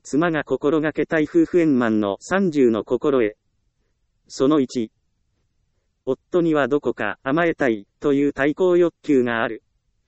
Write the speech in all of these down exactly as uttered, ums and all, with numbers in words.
妻が心がけたい夫婦円満のさんじゅうの心得。そのいち。夫にはどこか甘えたいという対抗欲求がある。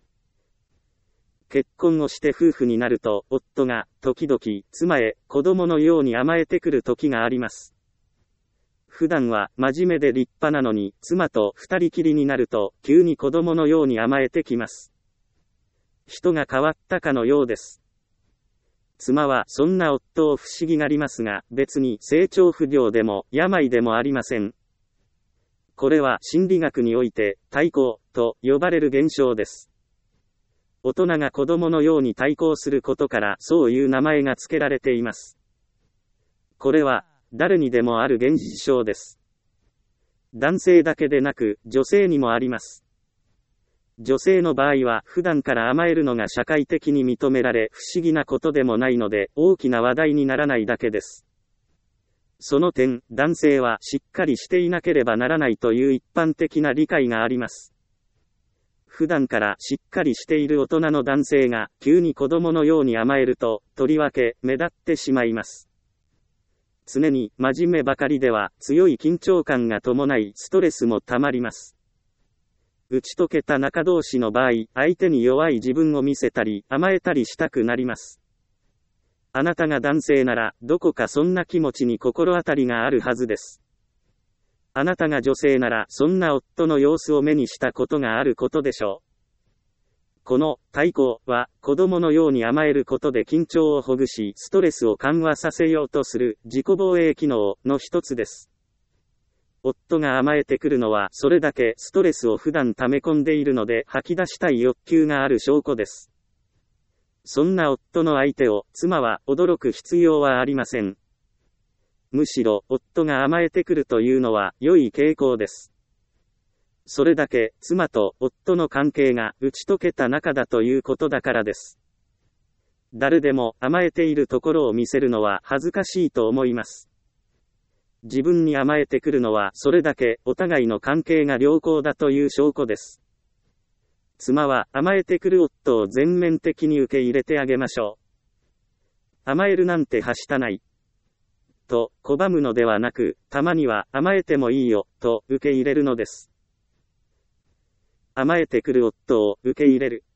結婚をして夫婦になると、夫が時々妻へ子供のように甘えてくる時があります。普段は真面目で立派なのに、妻と二人きりになると急に子供のように甘えてきます。人が変わったかのようです。妻はそんな夫を不思議がりますが、別に成長不良でも病でもありません。これは心理学において対抗と呼ばれる現象です。大人が子供のように対抗することからそういう名前が付けられています。これは誰にでもある現実象です。男性だけでなく女性にもあります。女性の場合は普段から甘えるのが社会的に認められ不思議なことでもないので大きな話題にならないだけです。その点、男性はしっかりしていなければならないという一般的な理解があります。普段からしっかりしている大人の男性が急に子供のように甘えると、とりわけ目立ってしまいます。常に真面目ばかりでは強い緊張感が伴いストレスもたまります。打ち解けた仲同士の場合、相手に弱い自分を見せたり甘えたりしたくなります。あなたが男性ならどこかそんな気持ちに心当たりがあるはずです。あなたが女性ならそんな夫の様子を目にしたことがあることでしょう。この対抗は子供のように甘えることで緊張をほぐしストレスを緩和させようとする自己防衛機能の一つです。夫が甘えてくるのはそれだけストレスを普段溜め込んでいるので吐き出したい欲求がある証拠です。そんな夫の相手を妻は驚く必要はありません。むしろ夫が甘えてくるというのは良い傾向です。それだけ妻と夫の関係が打ち解けた仲だということだからです。誰でも甘えているところを見せるのは恥ずかしいと思います。自分に甘えてくるのはそれだけお互いの関係が良好だという証拠です。妻は甘えてくる夫を全面的に受け入れてあげましょう。甘えるなんてはしたない。と拒むのではなく、たまには甘えてもいいよ、と受け入れるのです。甘えてくる夫を受け入れる。